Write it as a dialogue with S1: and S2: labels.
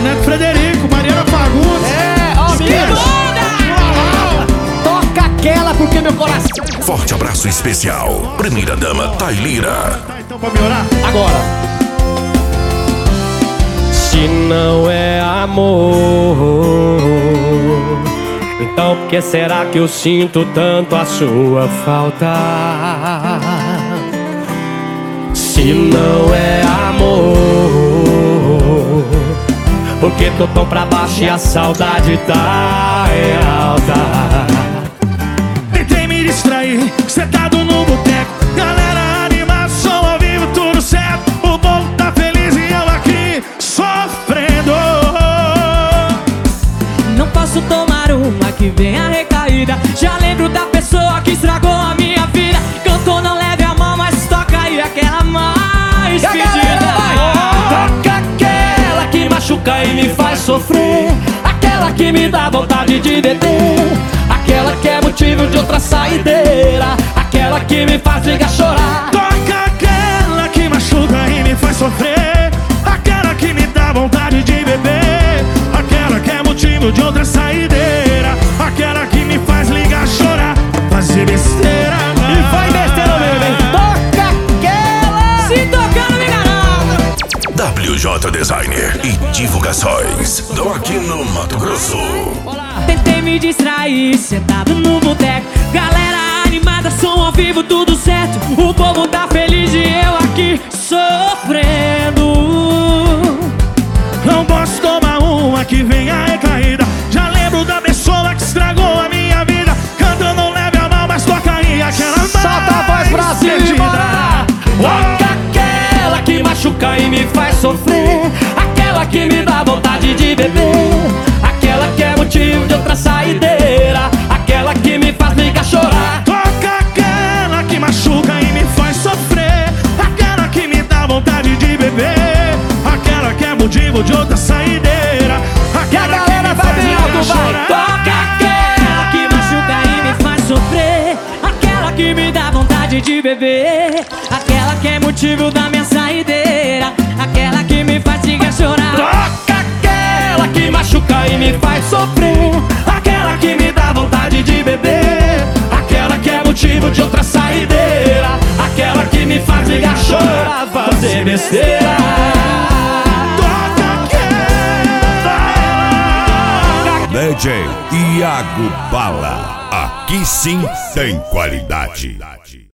S1: Neto Frederico, Mariana Fagundes.
S2: Ó, menina. Toca aquela porque meu coração.
S3: Forte abraço especial, primeira dama Tailira.
S1: Tá, então pra me orar?
S2: Agora. Se não é amor, então por que será que eu sinto tanto a sua falta? Se não é amor, por que tô tão pra baixo e a saudade tá alta?
S1: Tentei me distrair, sentado no boteco, galera animada, som ao vivo, tudo certo. O povo tá feliz e eu aqui sofrendo.
S4: Não posso tomar uma que vem a recaída. Já lembro da pessoa que estragou a minha vida. Cantou, não leve a mão, mas toca aí aquela mais pedida.
S2: Toca aquela que machuca e me faz sofrer, aquela que me dá vontade de beber, aquela que é motivo de outra saideira, aquela que me faz ligar chorar.
S1: Toca aquela que machuca e me faz sofrer, aquela que me dá vontade de beber, aquela que é motivo de outra saideira, aquela que me faz ligar chorar, fazer besteira.
S2: E vai besteira, bebê. Toca aquela.
S4: Se tocar, não me garanta.
S3: WJ Designer e divulgações do aqui no Mato Grosso.
S4: Tentei me distrair, sentado no boteco, galera animada, som ao vivo, tudo certo. O povo tá feliz e eu aqui sofrendo.
S1: Não posso tomar uma que vem a recaída. Já lembro da pessoa que estragou a minha vida. Canta, não leve a mão, mas toca aí aquela mais
S2: solta a voz pra cima. Toca aquela que machuca e me faz sofrer, aquela que me dá vontade de beber, aquela que é motivo de outra saideira, aquela que me faz ligar chorar.
S1: Toca aquela que machuca e me faz sofrer, aquela que me dá vontade de beber, aquela que é motivo de outra saideira, aquela que me faz ligar chorar.
S4: Toca aquela que machuca e me faz sofrer, aquela que me dá vontade de beber, aquela que é motivo da minha saideira, aquela que me faz ligar chorar.
S2: Toca aquela que machuca e me faz sofrer, aquela que me dá vontade de beber, aquela que é motivo de outra saideira, aquela que me faz ligar chorar, fazer besteira.
S1: Toca aquela.
S3: DJ Iago Bala. Aqui sim tem qualidade.